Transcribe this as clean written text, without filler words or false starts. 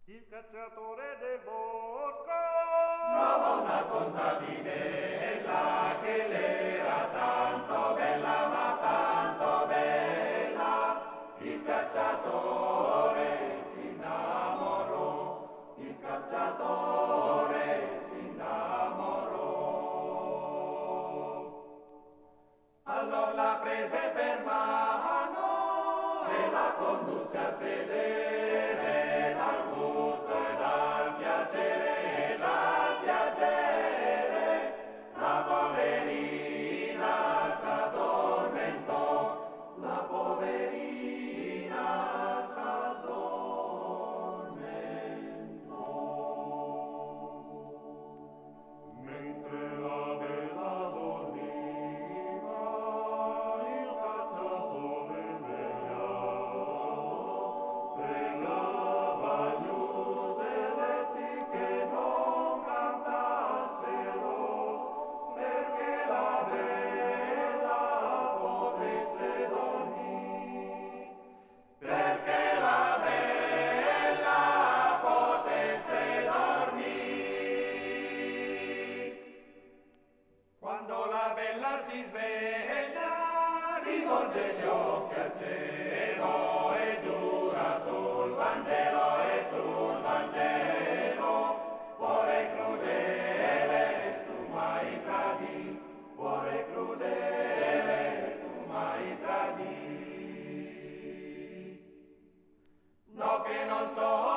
Il cacciatore del bosco trova una contadinella che l'era tanto bella, ma tanto bella. Il cacciatore si innamorò, il cacciatore si innamorò. Allora la prese per mano e la condusse a sedere dal gusto e dal piacere, la poverina s'addormentò, la poverina s'addormentò. mentre la bella dormiva, il cacciatore pregava gli uccelletti che non cantassero, perché la bella potesse dormire, Perché la bella potesse dormire. Quando la bella si sveglia, rivolge gli occhi al cielo e giura sul Vangelo e sul Vangelo. Cuore crudele, tu m'hai tradito, cuore crudele, tu m'hai tradito. No che non t'ho